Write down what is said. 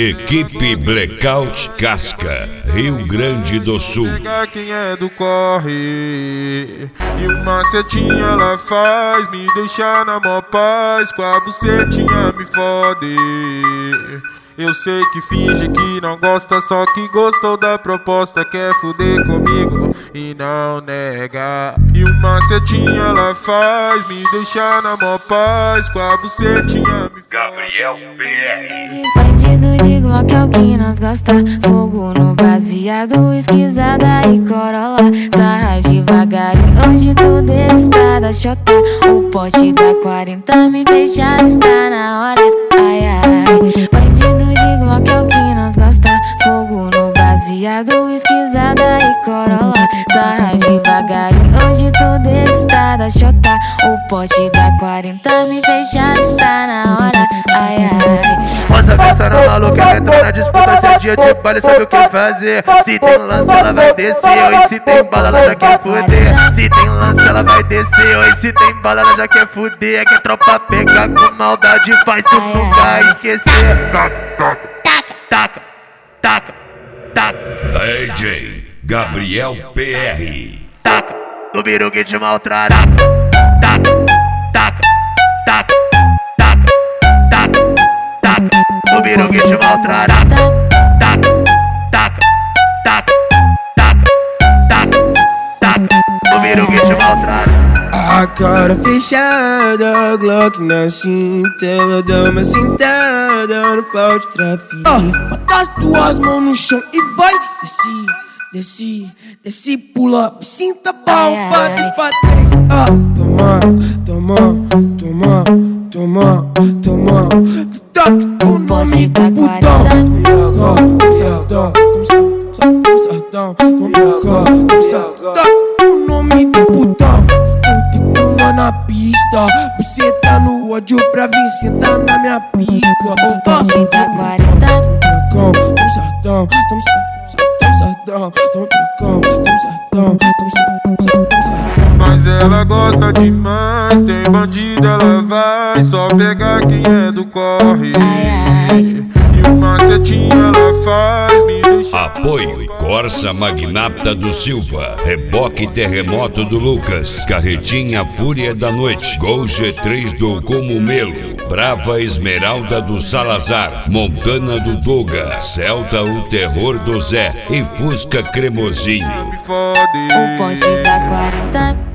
Equipe Blackout Casca, Rio Grande do Sul. Pega quem é do corre e uma setinha ela faz me deixar na mó paz. Com a bucetinha me fode. Eu sei que finge que não gosta, só que gostou da proposta. Quer fuder comigo e não nega. E uma setinha ela faz me deixar na mó paz. Com a bucetinha me fode. Gabriel PR. Bandido de Glock é o que nós gosta. Fogo no baseado, esquisada e corolla. Sarra devagarinho, hoje tudo está da chota. O pote da 40 me fez já está na hora. Ai, ai. Bandido de Glock é o que nós gosta. Fogo no baseado, esquisada e corolla. Sarra devagarinho, hoje tudo está da chota. O pote da 40 me fez já está na hora. Ai, ai. Moça pensando maluca, ela entrou na disputa. Se é dia de baile, sabe o que fazer. Se tem lance, ela vai descer. Oi, se tem bala, ela já quer fuder. Se tem lance, ela vai descer. Oi, se tem bala, ela já quer fuder. É que a tropa pega com maldade, faz tu nunca esquecer. Taca, taca, taca, taca. DJ Gabriel PR. Taca, no biru que te maltrará. Taca, taca, taca, taca, taca, taca. No biru que te maltrará. Taca, taca, taca, taca, taca, taca. No biru que te maltrará. A cara fechada, Glock na cinta. Ela dá uma sentada no pau de trafico. Bota as tuas mãos no chão e vai. Desce, desce, desce, pula. Sinta pau, bate pra trás. Toma, toma, toma, toma, toma. Toque o nome do putão. Toma sardão, toma sardão, toma sardão. Toque o nome do putão. Na pista, você tá no ódio pra vir sentar na minha pica. O pote da 40 toma sardão, toma sardão, toma sardão, toma sardão. Mas ela gosta demais, tem bandida, ela vai só pegar quem é do corre. E uma setinha ela faz me deixar. Apoio Corsa Magnata do Silva, Reboque Terremoto do Lucas, Carretinha Fúria da Noite, Gol G3 do Comumelo, Brava Esmeralda do Salazar, Montana do Doga, Celta o Terror do Zé e Fusca Cremosinho. Me fode. O pote da 40